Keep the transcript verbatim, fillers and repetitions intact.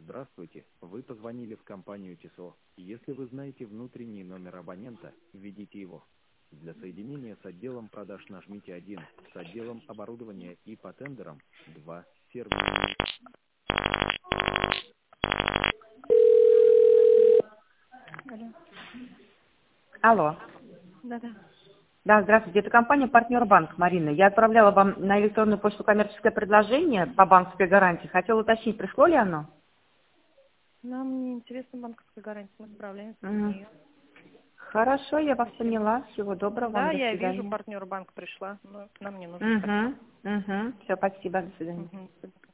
Здравствуйте, вы позвонили в компанию ТИСО. Если вы знаете внутренний номер абонента, введите его. Для соединения с отделом продаж нажмите один, с отделом оборудования и по тендерам два, сервис. Алло. Алло. Да-да. Да, здравствуйте. Это компания «Партнер Банк», Марина. Я отправляла вам на электронную почту коммерческое предложение по банковской гарантии. Хотела уточнить, пришло ли оно? Нам не интересна банковская гарантия, мы справляемся без Мгм. нее. Хорошо, я вас Спасибо. поняла. Всего доброго Да, вам. До я вижу, свидания. партнер банк пришла, но нам не нужен партнер. Угу. Угу. Все, спасибо. До свидания. Угу.